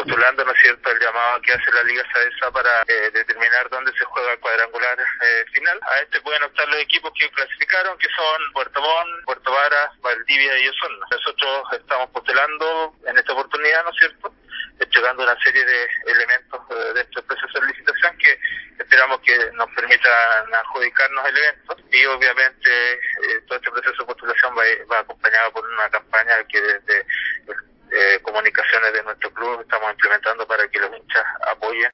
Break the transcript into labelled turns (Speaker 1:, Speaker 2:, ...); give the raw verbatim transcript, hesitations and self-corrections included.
Speaker 1: postulando, ¿no es cierto?, el llamado que hace la Liga SAESA para eh, determinar dónde se juega el cuadrangular eh, final. A este pueden optar los equipos que clasificaron, que son Puerto Montt, Puerto Varas, Valdivia y Osorno. Nosotros estamos postulando en esta oportunidad, ¿no es cierto?, entregando una serie de elementos eh, de este proceso de licitación que esperamos que nos permitan adjudicarnos el evento, y obviamente eh, todo este proceso de postulación va, va acompañado por una campaña que desde eh, comunicaciones de nuestro club estamos implementando para que los hinchas apoyen